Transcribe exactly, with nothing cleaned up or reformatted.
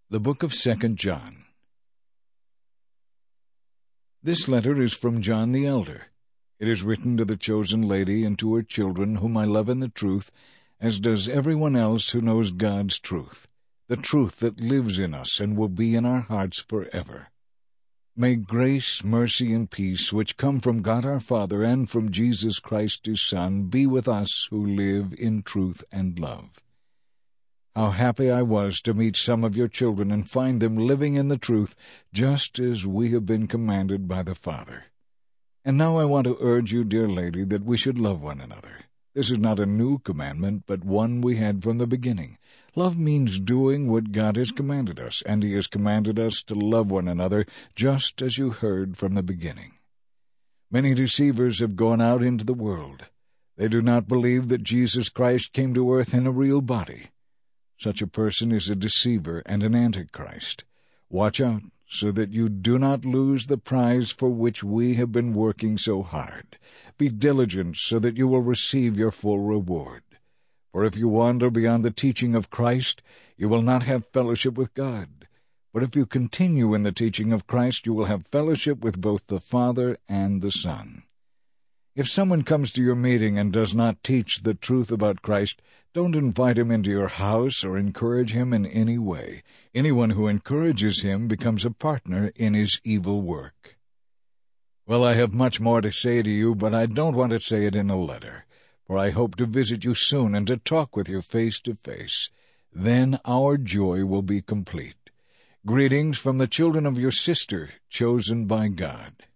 The Book of Second John. This letter is from John the elder. It is written to the chosen lady and to her children, whom I love in the truth, as does everyone else who knows God's truth, the truth that lives in us and will be in our hearts forever. May grace, mercy, and peace, which come from God our Father and from Jesus Christ his Son, be with us who live in truth and love. How happy I was to meet some of your children and find them living in the truth, just as we have been commanded by the Father. And now I want to urge you, dear lady, that we should love one another. This is not a new commandment, but one we had from the beginning. Love means doing what God has commanded us, and he has commanded us to love one another, just as you heard from the beginning. Many deceivers have gone out into the world. They do not believe that Jesus Christ came to earth in a real body. Such a person is a deceiver and an antichrist. Watch out, so that you do not lose the prize for which we have been working so hard. Be diligent, so that you will receive your full reward. For if you wander beyond the teaching of Christ, you will not have fellowship with God. But if you continue in the teaching of Christ, you will have fellowship with both the Father and the Son. If someone comes to your meeting and does not teach the truth about Christ, don't invite him into your house or encourage him in any way. Anyone who encourages him becomes a partner in his evil work. Well, I have much more to say to you, but I don't want to say it in a letter, for I hope to visit you soon and to talk with you face to face. Then our joy will be complete. Greetings from the children of your sister, chosen by God.